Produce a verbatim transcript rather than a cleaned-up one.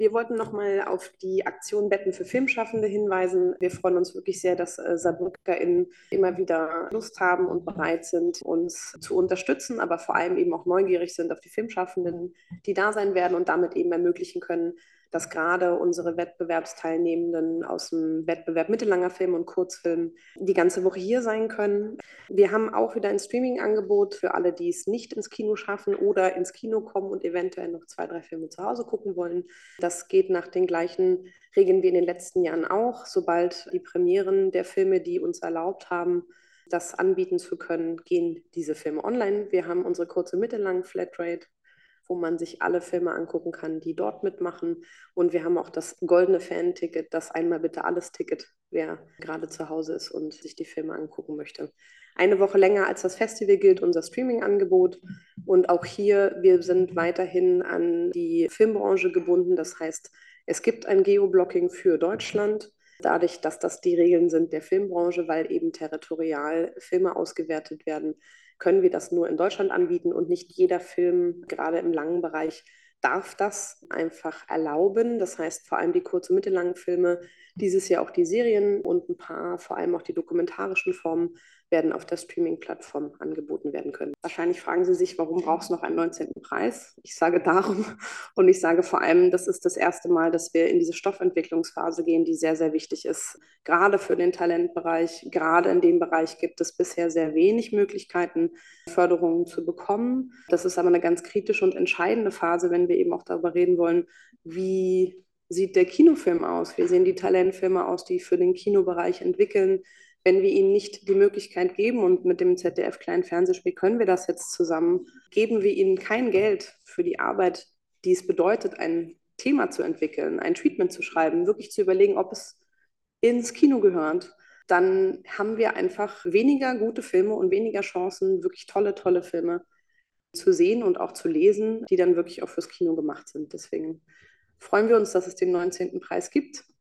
Wir wollten nochmal auf die Aktion Betten für Filmschaffende hinweisen. Wir freuen uns wirklich sehr, dass äh, SaarbrückerInnen immer wieder Lust haben und bereit sind, uns zu unterstützen, aber vor allem eben auch neugierig sind auf die Filmschaffenden, die da sein werden und damit eben ermöglichen können, dass gerade unsere Wettbewerbsteilnehmenden aus dem Wettbewerb mittellanger Film und Kurzfilm die ganze Woche hier sein können. Wir haben auch wieder ein Streaming-Angebot für alle, die es nicht ins Kino schaffen oder ins Kino kommen und eventuell noch zwei, drei Filme zu Hause gucken wollen. Das geht nach den gleichen Regeln wie in den letzten Jahren auch. Sobald die Premieren der Filme, die uns erlaubt haben, das anbieten zu können, gehen diese Filme online. Wir haben unsere kurze, mittellange Flatrate, wo man sich alle Filme angucken kann, die dort mitmachen. Und wir haben auch das goldene Fan-Ticket, das Einmal bitte alles Ticket, wer gerade zu Hause ist und sich die Filme angucken möchte. Eine Woche länger als das Festival gilt unser Streaming-Angebot. Und auch hier, wir sind weiterhin an die Filmbranche gebunden. Das heißt, es gibt ein Geoblocking für Deutschland, dadurch, dass das die Regeln sind der Filmbranche, weil eben territorial Filme ausgewertet werden, können wir das nur in Deutschland anbieten und nicht jeder Film, gerade im langen Bereich, darf das einfach erlauben. Das heißt, vor allem die kurzen, mittellangen Filme, dieses Jahr auch die Serien und ein paar, vor allem auch die dokumentarischen Formen, werden auf der Streaming-Plattform angeboten werden können. Wahrscheinlich fragen Sie sich, warum brauchst du noch einen neunzehnten Preis? Ich sage darum und ich sage vor allem, das ist das erste Mal, dass wir in diese Stoffentwicklungsphase gehen, die sehr, sehr wichtig ist. Gerade für den Talentbereich, gerade in dem Bereich gibt es bisher sehr wenig Möglichkeiten, Förderungen zu bekommen. Das ist aber eine ganz kritische und entscheidende Phase, wenn wir eben auch darüber reden wollen, wie sieht der Kinofilm aus? Wie sehen die Talentfilme aus, die für den Kinobereich entwickeln? Wenn wir ihnen nicht die Möglichkeit geben, und mit dem Z D F Kleinen Fernsehspiel können wir das jetzt zusammen, geben wir ihnen kein Geld für die Arbeit, die es bedeutet, ein Thema zu entwickeln, ein Treatment zu schreiben, wirklich zu überlegen, ob es ins Kino gehört, dann haben wir einfach weniger gute Filme und weniger Chancen, wirklich tolle, tolle Filme zu sehen und auch zu lesen, die dann wirklich auch fürs Kino gemacht sind. Deswegen freuen wir uns, dass es den neunzehnten Preis gibt.